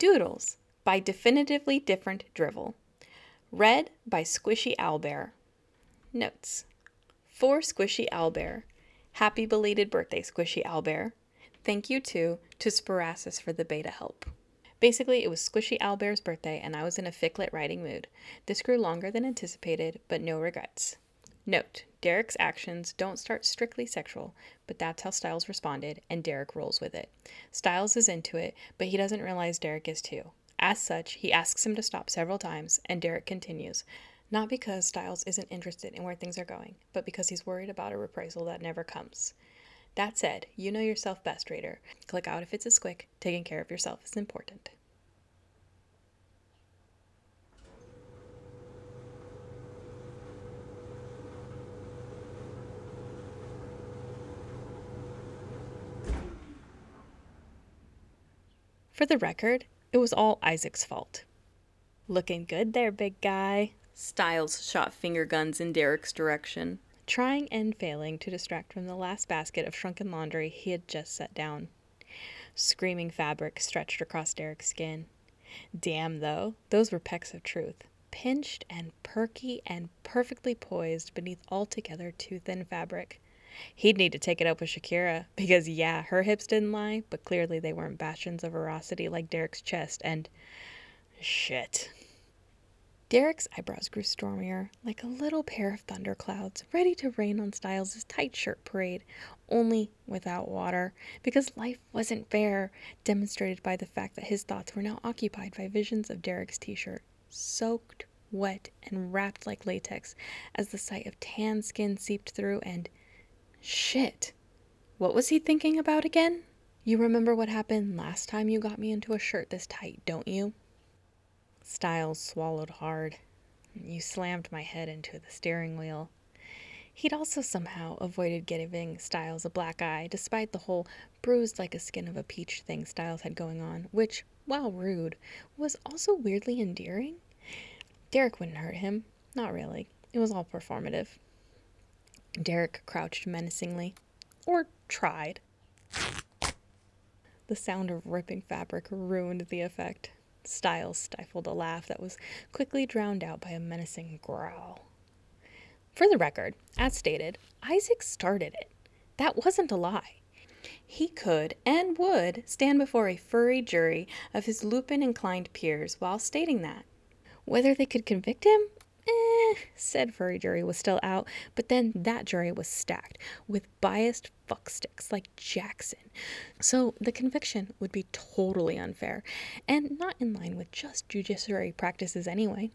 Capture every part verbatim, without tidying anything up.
Doodles by Definitively Different Drivel. Read by Squishy Owlbear. Notes. For Squishy Owlbear. Happy belated birthday, Squishy Owlbear. Thank you too to Sporasis for the beta help. Basically, it was Squishy Owlbear's birthday and I was in a fic-lit writing mood. This grew longer than anticipated, but no regrets. Note, Derek's actions don't start strictly sexual, but that's how Styles responded, and Derek rolls with it. Styles is into it, but he doesn't realize Derek is too. As such, he asks him to stop several times, and Derek continues. Not because Styles isn't interested in where things are going, but because he's worried about a reprisal that never comes. That said, you know yourself best, Raider. Click out if it's a squick. Taking care of yourself is important. For the record, it was all Isaac's fault. Looking good there, big guy. Styles shot finger guns in Derek's direction, trying and failing to distract from the last basket of shrunken laundry he had just set down. Screaming fabric stretched across Derek's skin. Damn, though, those were pecks of truth, pinched and perky and perfectly poised beneath altogether too thin fabric. He'd need to take it up with Shakira, because yeah, her hips didn't lie, but clearly they weren't bastions of veracity like Derek's chest, and shit. Derek's eyebrows grew stormier, like a little pair of thunderclouds, ready to rain on Styles' tight shirt parade, only without water, because life wasn't fair, demonstrated by the fact that his thoughts were now occupied by visions of Derek's t-shirt, soaked, wet, and wrapped like latex, as the sight of tan skin seeped through, and shit. What was he thinking about again? You remember what happened last time you got me into a shirt this tight, don't you? Styles swallowed hard. You slammed my head into the steering wheel. He'd also somehow avoided giving Styles a black eye, despite the whole bruised like a skin of a peach thing Styles had going on, which, while rude, was also weirdly endearing. Derek wouldn't hurt him. Not really. It was all performative. Derek crouched menacingly. Or tried. The sound of ripping fabric ruined the effect. Styles stifled a laugh that was quickly drowned out by a menacing growl. For the record, as stated, Isaac started it. That wasn't a lie. He could and would stand before a furry jury of his lupin-inclined peers while stating that. Whether they could convict him? Eh, said furry jury was still out, but then that jury was stacked with biased fucksticks like Jackson. So the conviction would be totally unfair and not in line with just judiciary practices anyway.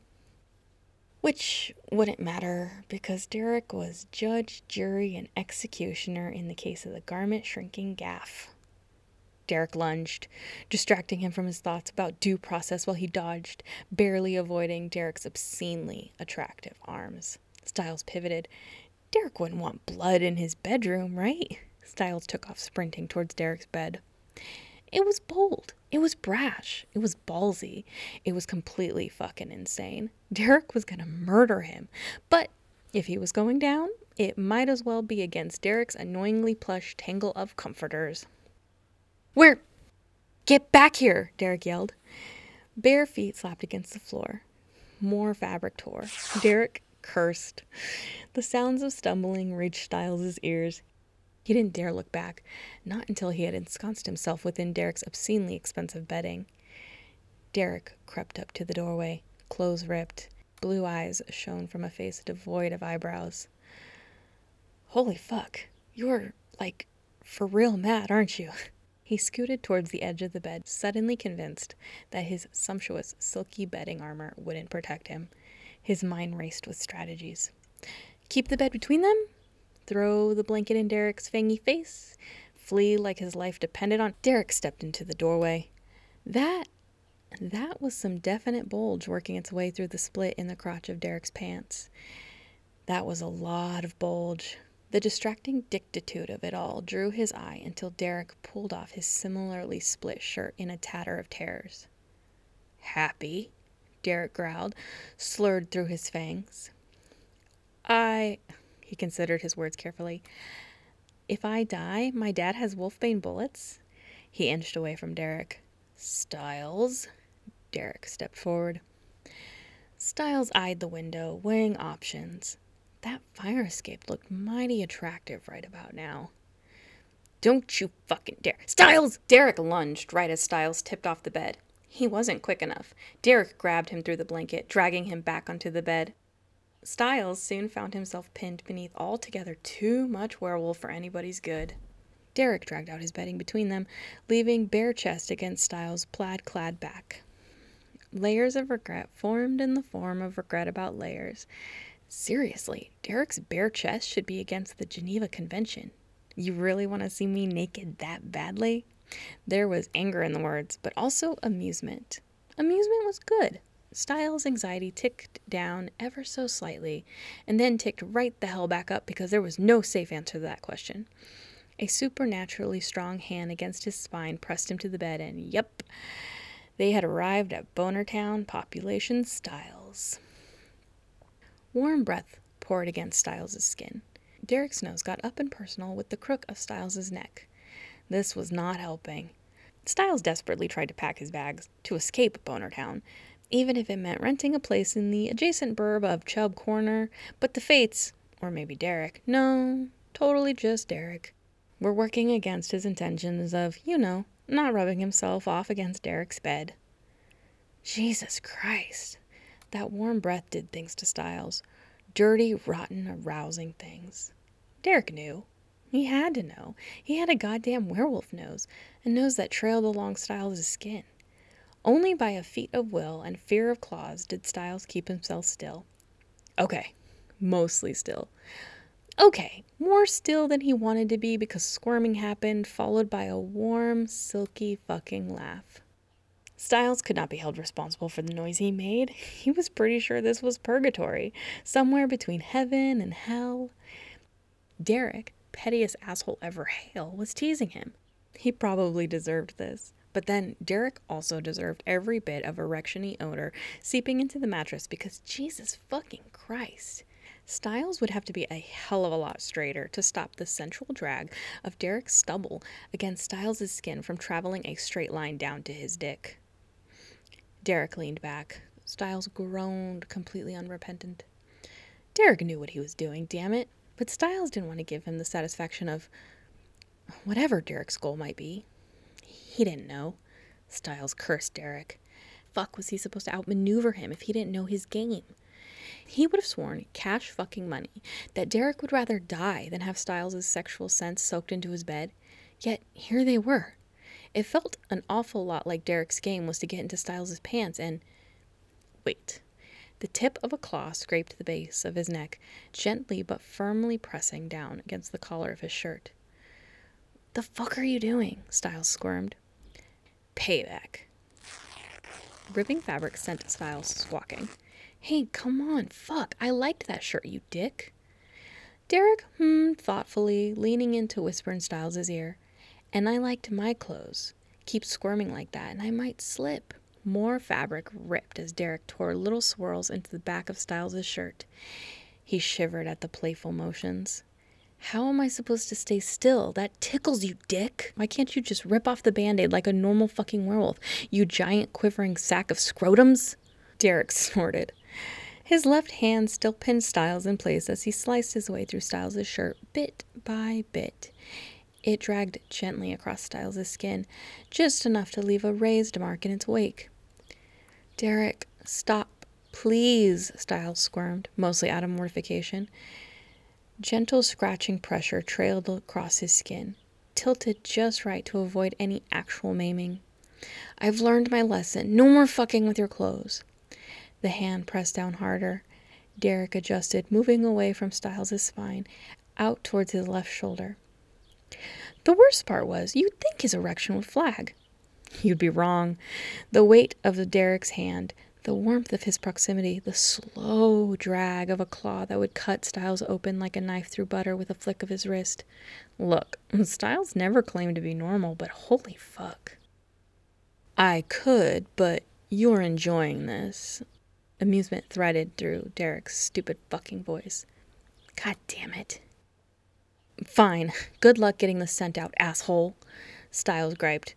Which wouldn't matter because Derek was judge, jury, and executioner in the case of the garment shrinking gaffe. Derek lunged, distracting him from his thoughts about due process while he dodged, barely avoiding Derek's obscenely attractive arms. Styles pivoted. Derek wouldn't want blood in his bedroom, right? Styles took off sprinting towards Derek's bed. It was bold. It was brash. It was ballsy. It was completely fucking insane. Derek was gonna murder him. But if he was going down, it might as well be against Derek's annoyingly plush tangle of comforters. Where? Get back here, Derek yelled. Bare feet slapped against the floor. More fabric tore. Derek cursed. The sounds of stumbling reached Styles' ears. He didn't dare look back, not until he had ensconced himself within Derek's obscenely expensive bedding. Derek crept up to the doorway, clothes ripped. Blue eyes shone from a face devoid of eyebrows. Holy fuck, you're, like, for real mad, aren't you? He scooted towards the edge of the bed, suddenly convinced that his sumptuous, silky bedding armor wouldn't protect him. His mind raced with strategies. Keep the bed between them? Throw the blanket in Derek's fangy face? Flee like his life depended on... Derek stepped into the doorway. That... That was some definite bulge working its way through the split in the crotch of Derek's pants. That was a lot of bulge. The distracting dictitude of it all drew his eye until Derek pulled off his similarly split shirt in a tatter of tears. Happy? Derek growled, slurred through his fangs. I... He considered his words carefully. If I die, my dad has wolfbane bullets? He inched away from Derek. Styles? Derek stepped forward. Styles eyed the window, weighing options. That fire escape looked mighty attractive right about now. Don't you fucking dare. Styles! Derek lunged right as Styles tipped off the bed. He wasn't quick enough. Derek grabbed him through the blanket, dragging him back onto the bed. Styles soon found himself pinned beneath altogether too much werewolf for anybody's good. Derek dragged out his bedding between them, leaving bare chest against Styles' plaid-clad back. Layers of regret formed in the form of regret about layers. Seriously, Derek's bare chest should be against the Geneva Convention. You really want to see me naked that badly? There was anger in the words, but also amusement. Amusement was good. Styles' anxiety ticked down ever so slightly, and then ticked right the hell back up because there was no safe answer to that question. A supernaturally strong hand against his spine pressed him to the bed, and yep, they had arrived at Bonertown, population Styles. Warm breath poured against Styles' skin. Derek's nose got up and personal with the crook of Styles' neck. This was not helping. Styles desperately tried to pack his bags to escape Bonertown, even if it meant renting a place in the adjacent burb of Chubb Corner, but the fates, or maybe Derek, no, totally just Derek, were working against his intentions of, you know, not rubbing himself off against Derek's bed. Jesus Christ. That warm breath did things to Styles. Dirty, rotten, arousing things. Derek knew. He had to know. He had a goddamn werewolf nose, a nose that trailed along Styles' skin. Only by a feat of will and fear of claws did Styles keep himself still. Okay, mostly still. Okay, more still than he wanted to be because squirming happened, followed by a warm, silky fucking laugh. Styles could not be held responsible for the noise he made. He was pretty sure this was purgatory, somewhere between heaven and hell. Derek, pettiest asshole ever hail, was teasing him. He probably deserved this. But then Derek also deserved every bit of erection-y odor seeping into the mattress because Jesus fucking Christ. Styles would have to be a hell of a lot straighter to stop the central drag of Derek's stubble against Styles' skin from traveling a straight line down to his dick. Derek leaned back. Styles groaned, completely unrepentant. Derek knew what he was doing, damn it, but Styles didn't want to give him the satisfaction of whatever Derek's goal might be. He didn't know. Styles cursed Derek. Fuck was he supposed to outmaneuver him if he didn't know his game? He would have sworn, cash fucking money, that Derek would rather die than have Styles' sexual sense soaked into his bed. Yet, here they were. It felt an awful lot like Derek's game was to get into Styles' pants and... Wait. The tip of a claw scraped the base of his neck, gently but firmly pressing down against the collar of his shirt. The fuck are you doing? Styles squirmed. Payback. Ripping fabric sent Styles squawking. Hey, come on, fuck, I liked that shirt, you dick. Derek hummed thoughtfully, leaning in to whisper in Styles' ear. And I liked my clothes. Keep squirming like that, and I might slip. More fabric ripped as Derek tore little swirls into the back of Styles' shirt. He shivered at the playful motions. How am I supposed to stay still? That tickles you, dick. Why can't you just rip off the Band-Aid like a normal fucking werewolf, you giant quivering sack of scrotums? Derek snorted. His left hand still pinned Styles in place as he sliced his way through Styles' shirt bit by bit. It dragged gently across Styles' skin, just enough to leave a raised mark in its wake. Derek, stop, please, Styles squirmed, mostly out of mortification. Gentle scratching pressure trailed across his skin, tilted just right to avoid any actual maiming. I've learned my lesson. No more fucking with your clothes. The hand pressed down harder. Derek adjusted, moving away from Styles' spine, out towards his left shoulder. The worst part was, you'd think his erection would flag. You'd be wrong. The weight of the Derek's hand, the warmth of his proximity, the slow drag of a claw that would cut Styles open like a knife through butter with a flick of his wrist. Look, Styles never claimed to be normal, but holy fuck. I could, but you're enjoying this. Amusement threaded through Derek's stupid fucking voice. God damn it. Fine. Good luck getting the scent out, asshole, Styles griped,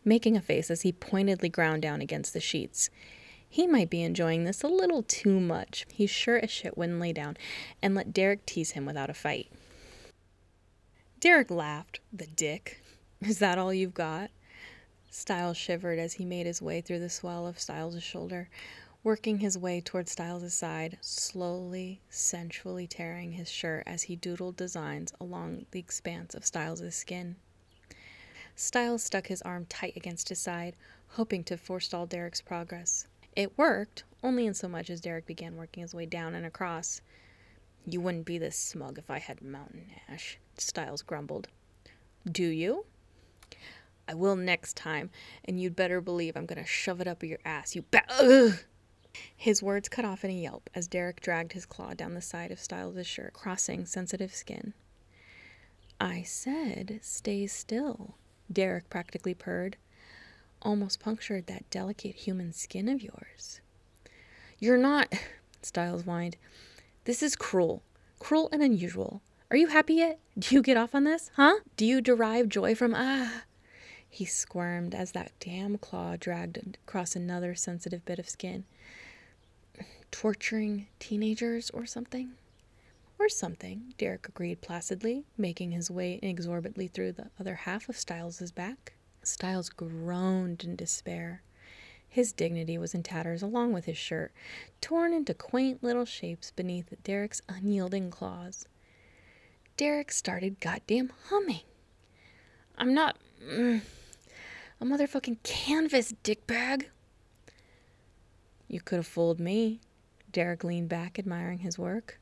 making a face as he pointedly ground down against the sheets. He might be enjoying this a little too much. He sure as shit wouldn't lay down and let Derek tease him without a fight. Derek laughed. The dick. Is that all you've got? Styles shivered as he made his way through the swell of Styles' shoulder, working his way toward Styles' side, slowly, sensually tearing his shirt as he doodled designs along the expanse of Styles' skin. Styles stuck his arm tight against his side, hoping to forestall Derek's progress. It worked, only in so much as Derek began working his way down and across. "You wouldn't be this smug if I had mountain ash," Styles grumbled. "Do you?" "I will next time, and you'd better believe I'm gonna shove it up your ass, you ba- Ugh! His words cut off in a yelp as Derek dragged his claw down the side of Styles' shirt, crossing sensitive skin. "I said stay still," Derek practically purred. "Almost punctured that delicate human skin of yours." "You're not," Styles whined. "This is cruel. Cruel and unusual. Are you happy yet? Do you get off on this, huh? Do you derive joy from, ah?" He squirmed as that damn claw dragged across another sensitive bit of skin. "Torturing teenagers or something?" "Or something," Derek agreed placidly, making his way inexorably through the other half of Styles' back. Styles groaned in despair. His dignity was in tatters along with his shirt, torn into quaint little shapes beneath Derek's unyielding claws. Derek started goddamn humming. "I'm not mm, a motherfucking canvas, dickbag." "You could have fooled me." Derek leaned back, admiring his work.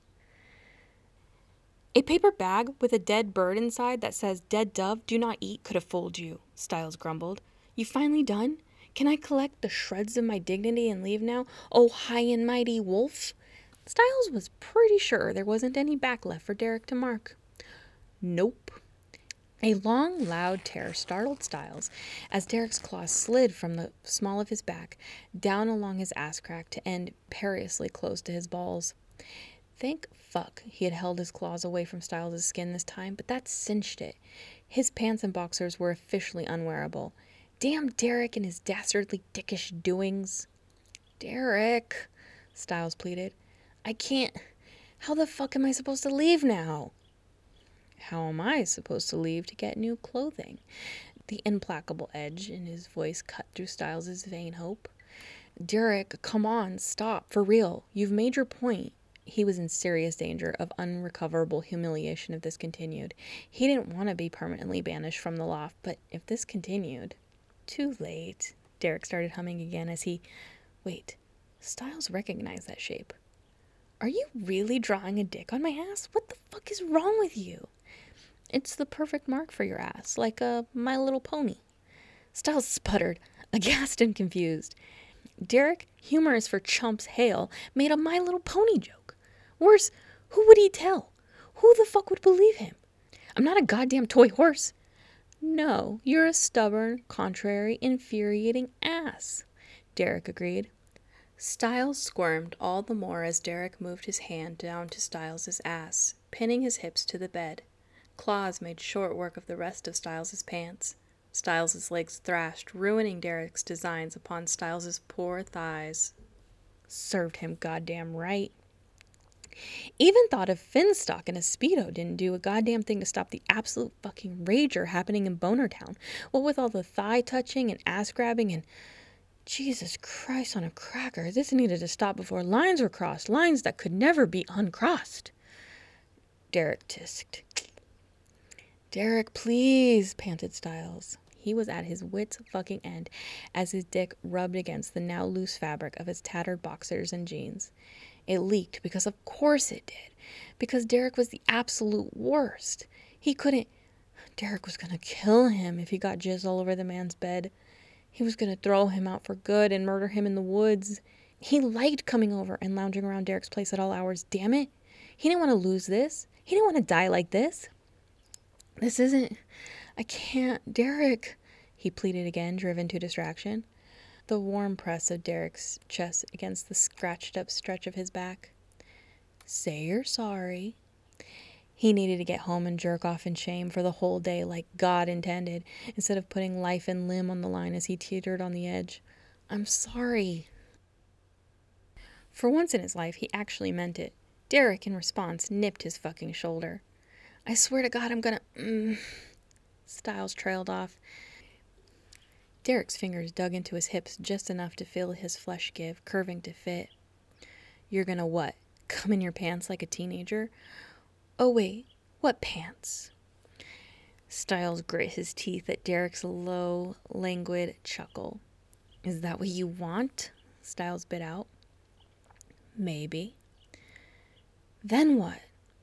"A paper bag with a dead bird inside that says, 'Dead dove, do not eat,' could have fooled you," Styles grumbled. "You finally done? Can I collect the shreds of my dignity and leave now, oh high and mighty wolf?" Styles was pretty sure there wasn't any back left for Derek to mark. "Nope." A long, loud tear startled Styles as Derek's claws slid from the small of his back down along his ass crack to end perilously close to his balls. Thank fuck he had held his claws away from Styles' skin this time, but that cinched it. His pants and boxers were officially unwearable. Damn Derek and his dastardly dickish doings. "Derek," Styles pleaded. "I can't. How the fuck am I supposed to leave now?" "How am I supposed to leave to get new clothing?" The implacable edge in his voice cut through Styles' vain hope. "Derek, come on, stop, for real. You've made your point." He was in serious danger of unrecoverable humiliation if this continued. He didn't want to be permanently banished from the loft, but if this continued... Too late. Derek started humming again as he... Wait, Styles recognized that shape. "Are you really drawing a dick on my ass? What the fuck is wrong with you?" "It's the perfect mark for your ass, like a My Little Pony." Styles sputtered, aghast and confused. Derek, humorous for chumps hail, made a My Little Pony joke. Worse, who would he tell? Who the fuck would believe him? "I'm not a goddamn toy horse." "No, you're a stubborn, contrary, infuriating ass," Derek agreed. Styles squirmed all the more as Derek moved his hand down to Styles' ass, pinning his hips to the bed. Claws made short work of the rest of Styles' pants. Styles' legs thrashed, ruining Derek's designs upon Styles' poor thighs. Served him goddamn right. Even thought of Finstock in a Speedo didn't do a goddamn thing to stop the absolute fucking rager happening in Boner Town. What with all the thigh touching and ass grabbing and... Jesus Christ on a cracker, this needed to stop before lines were crossed, lines that could never be uncrossed. Derek tisked. "Derek, please," panted Styles. He was at his wits' fucking end as his dick rubbed against the now loose fabric of his tattered boxers and jeans. It leaked because of course it did. Because Derek was the absolute worst. He couldn't... Derek was gonna kill him if he got jizz all over the man's bed. He was gonna throw him out for good and murder him in the woods. He liked coming over and lounging around Derek's place at all hours, damn it. He didn't want to lose this. He didn't want to die like this. "This isn't... I can't... Derek," he pleaded again, driven to distraction. The warm press of Derek's chest against the scratched-up stretch of his back. "Say you're sorry." He needed to get home and jerk off in shame for the whole day like God intended, instead of putting life and limb on the line as he teetered on the edge. I'm sorry. For once in his life, he actually meant it. Derek, in response, nipped his fucking shoulder. I swear to God, I'm gonna... Mm. Styles trailed off. Derek's fingers dug into his hips just enough to feel his flesh give, curving to fit. You're gonna what? Come in your pants like a teenager? Oh wait, what pants? Styles grit his teeth at Derek's low, languid chuckle. Is that what you want? Styles bit out. Maybe. Then what?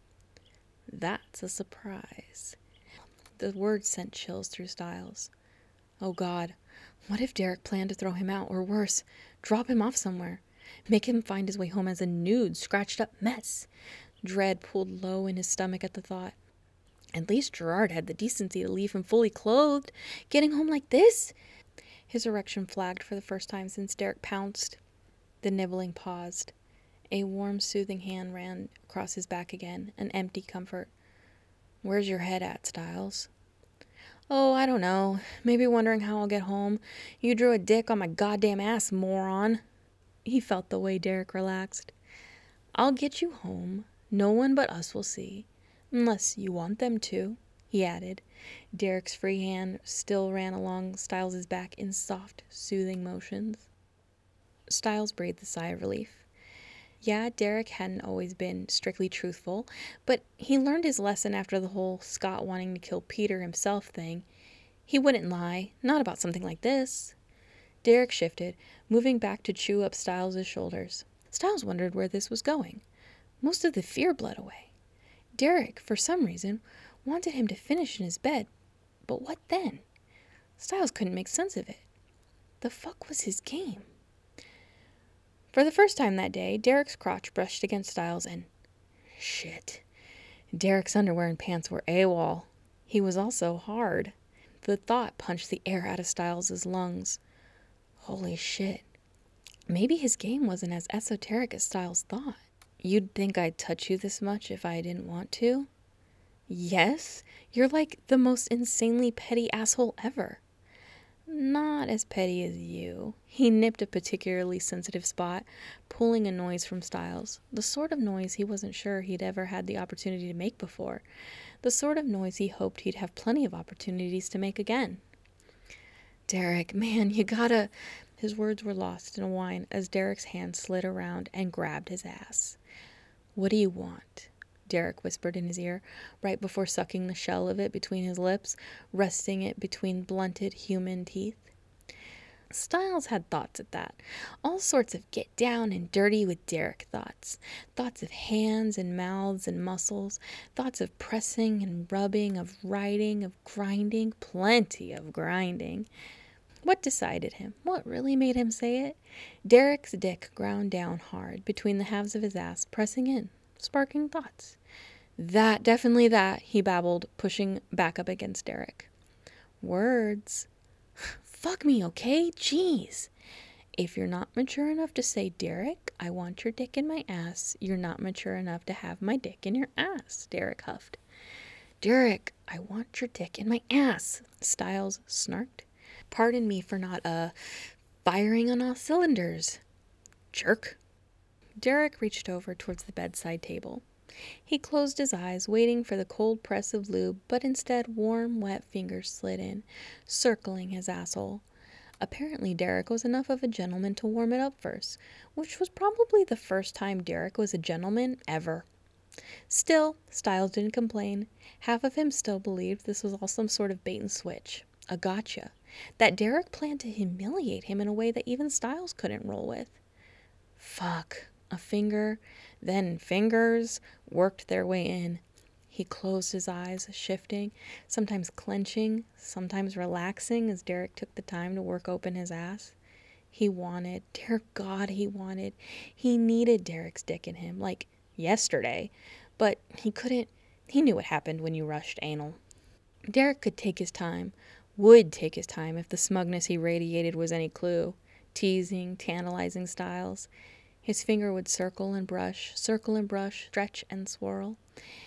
That's a surprise. The words sent chills through Styles. Oh God, what if Derek planned to throw him out, or worse, drop him off somewhere? Make him find his way home as a nude, scratched up mess? Dread pulled low in his stomach at the thought. At least Gerard had the decency to leave him fully clothed. Getting home like this? His erection flagged for the first time since Derek pounced. The nibbling paused. A warm, soothing hand ran across his back again, an empty comfort. Where's your head at, Styles? Oh, I don't know. Maybe wondering how I'll get home. You drew a dick on my goddamn ass, moron. He felt the way Derek relaxed. I'll get you home. No one but us will see. Unless you want them to, he added. Derek's free hand still ran along Styles' back in soft, soothing motions. Styles breathed a sigh of relief. Yeah, Derek hadn't always been strictly truthful, but he learned his lesson after the whole Scott wanting to kill Peter himself thing. He wouldn't lie, not about something like this. Derek shifted, moving back to chew up Styles' shoulders. Styles wondered where this was going. Most of the fear bled away. Derek, for some reason, wanted him to finish in his bed. But what then? Styles couldn't make sense of it. The fuck was his game? For the first time that day, Derek's crotch brushed against Styles and... Shit. Derek's underwear and pants were AWOL. He was also hard. The thought punched the air out of Styles' lungs. Holy shit. Maybe his game wasn't as esoteric as Styles thought. You'd think I'd touch you this much if I didn't want to? Yes, you're like the most insanely petty asshole ever. Not as petty as you. He nipped a particularly sensitive spot, pulling a noise from Styles. The sort of noise he wasn't sure he'd ever had the opportunity to make before. The sort of noise he hoped he'd have plenty of opportunities to make again. Derek, man, you gotta... His words were lost in a whine as Derek's hand slid around and grabbed his ass. What do you want? Derek whispered in his ear, right before sucking the shell of it between his lips, resting it between blunted human teeth. Styles had thoughts at that. All sorts of get down and dirty with Derek thoughts. Thoughts of hands and mouths and muscles. Thoughts of pressing and rubbing, of writing, of grinding. Plenty of grinding. What decided him? What really made him say it? Derek's dick ground down hard between the halves of his ass, pressing in, sparking thoughts. That, definitely that, he babbled, pushing back up against Derek. Words. Fuck me, okay? Jeez. If you're not mature enough to say, Derek, I want your dick in my ass, you're not mature enough to have my dick in your ass, Derek huffed. Derek, I want your dick in my ass, Styles snarked. Pardon me for not, uh, firing on all cylinders. Jerk. Derek reached over towards the bedside table. He closed his eyes, waiting for the cold press of lube, but instead warm, wet fingers slid in, circling his asshole. Apparently Derek was enough of a gentleman to warm it up first, which was probably the first time Derek was a gentleman ever. Still, Styles didn't complain. Half of him still believed this was all some sort of bait and switch, a gotcha, that Derek planned to humiliate him in a way that even Styles couldn't roll with. Fuck. A finger, then fingers, worked their way in. He closed his eyes, shifting, sometimes clenching, sometimes relaxing as Derek took the time to work open his ass. He wanted, dear God, he wanted, he needed Derek's dick in him, like yesterday, but he couldn't, he knew what happened when you rushed anal. Derek could take his time, would take his time if the smugness he radiated was any clue, teasing, tantalizing Styles. His finger would circle and brush, circle and brush, stretch and swirl.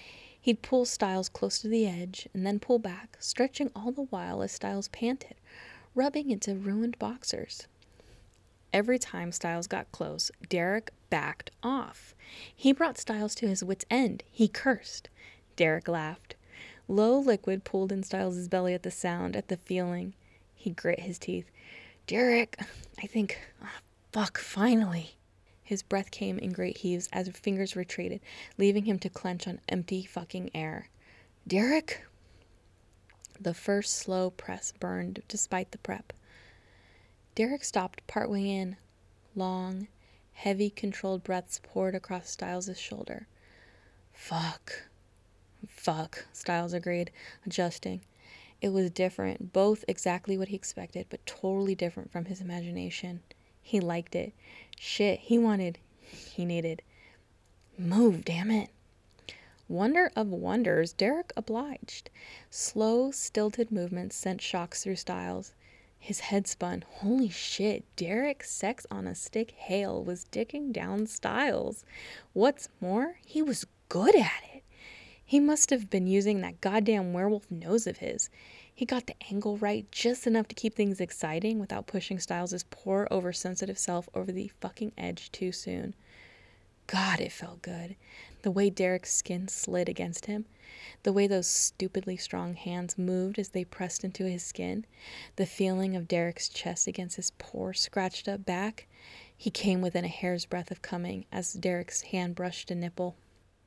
He'd pull Styles close to the edge and then pull back, stretching all the while as Styles panted, rubbing into ruined boxers. Every time Styles got close, Derek backed off. He brought Styles to his wit's end. He cursed. Derek laughed. Low liquid pooled in Styles' belly at the sound, at the feeling. He grit his teeth. Derek, I think, oh, fuck, finally. His breath came in great heaves as fingers retreated, leaving him to clench on empty fucking air. Derek? The first slow press burned despite the prep. Derek stopped partway in. Long, heavy, controlled breaths poured across Styles' shoulder. Fuck. Fuck, Styles agreed, adjusting. It was different, both exactly what he expected, but totally different from his imagination. He liked it. Shit, he wanted, he needed. Move, damn it. Wonder of wonders, Derek obliged. Slow, stilted movements sent shocks through Styles. His head spun. Holy shit, Derek, sex on a stick Hale, was dicking down Styles. What's more, he was good at it. He must have been using that goddamn werewolf nose of his. He got the angle right just enough to keep things exciting without pushing Styles' poor, oversensitive self over the fucking edge too soon. God, it felt good. The way Derek's skin slid against him. The way those stupidly strong hands moved as they pressed into his skin. The feeling of Derek's chest against his poor, scratched up back. He came within a hair's breadth of coming as Derek's hand brushed a nipple.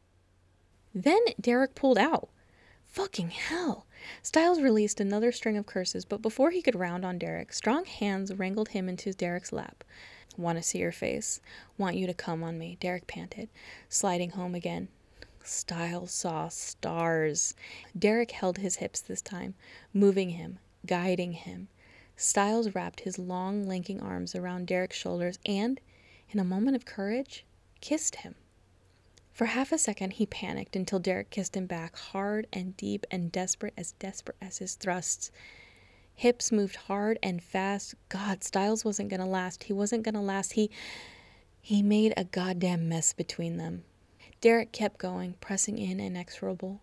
Then Derek pulled out. Fucking hell. Styles released another string of curses, but before he could round on Derek, strong hands wrangled him into Derek's lap. Want to see your face. Want you to come on me, Derek panted, sliding home again. Styles saw stars. Derek held his hips this time, moving him, guiding him. Styles wrapped his long, linking arms around Derek's shoulders and, in a moment of courage, kissed him. For half a second, he panicked until Derek kissed him back, hard and deep and desperate as desperate as his thrusts. Hips moved hard and fast. God, Styles wasn't gonna last. He wasn't gonna last. He, he made a goddamn mess between them. Derek kept going, pressing in inexorable.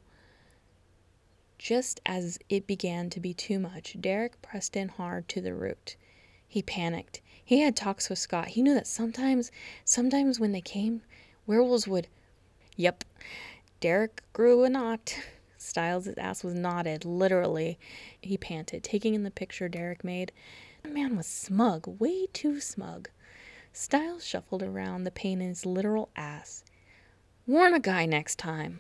Just as it began to be too much, Derek pressed in hard to the root. He panicked. He had talks with Scott. He knew that sometimes, sometimes when they came, werewolves would... Yep. Derek grew a knot. Styles' ass was knotted, literally. He panted, taking in the picture Derek made. The man was smug, way too smug. Styles shuffled around the pain in his literal ass. Warn a guy next time.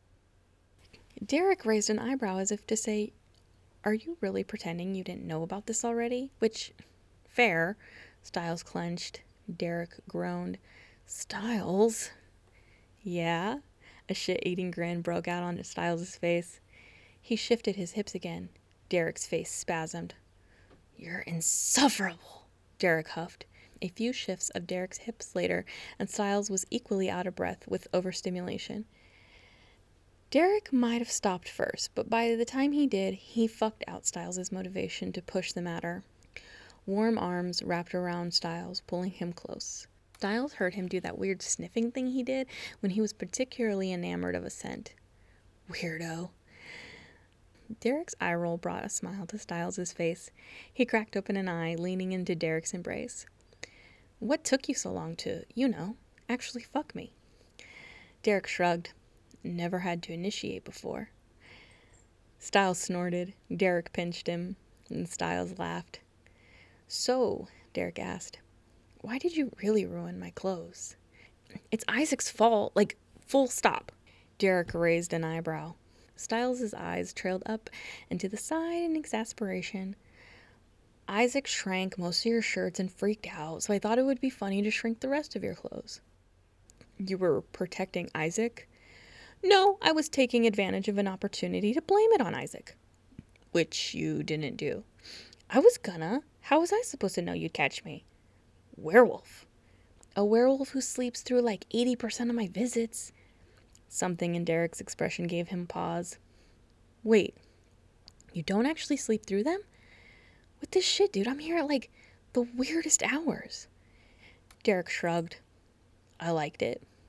Derek raised an eyebrow as if to say, are you really pretending you didn't know about this already? Which, fair. Styles clenched. Derek groaned. Styles? Yeah? A shit-eating grin broke out on Styles' face. He shifted his hips again. Derek's face spasmed. You're insufferable, Derek huffed. A few shifts of Derek's hips later, and Styles was equally out of breath with overstimulation. Derek might have stopped first, but by the time he did, he fucked out Styles' motivation to push the matter. Warm arms wrapped around Styles, pulling him close. Styles heard him do that weird sniffing thing he did when he was particularly enamored of a scent. Weirdo. Derek's eye roll brought a smile to Styles' face. He cracked open an eye, leaning into Derek's embrace. What took you so long to, you know, actually fuck me? Derek shrugged. Never had to initiate before. Styles snorted. Derek pinched him, and Styles laughed. So, Derek asked, why did you really ruin my clothes? It's Isaac's fault, like, full stop. Derek raised an eyebrow. Styles' eyes trailed up and to the side in exasperation. Isaac shrank most of your shirts and freaked out, so I thought it would be funny to shrink the rest of your clothes. You were protecting Isaac? No, I was taking advantage of an opportunity to blame it on Isaac. Which you didn't do. I was gonna. How was I supposed to know you'd catch me? Werewolf. A werewolf who sleeps through like eighty percent of my visits. Something in Derek's expression gave him pause. Wait, you don't actually sleep through them? What this shit, dude? I'm here at like the weirdest hours. Derek shrugged. I liked it.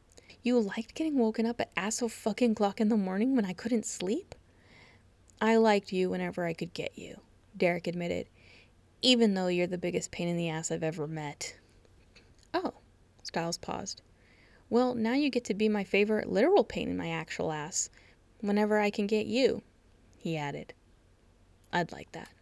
You liked getting woken up at ass so fucking clock in the morning when I couldn't sleep? I liked you whenever I could get you, Derek admitted, even though you're the biggest pain in the ass I've ever met. Oh, Stiles paused. Well, now you get to be my favorite literal pain in my actual ass, whenever I can get you, he added. I'd like that.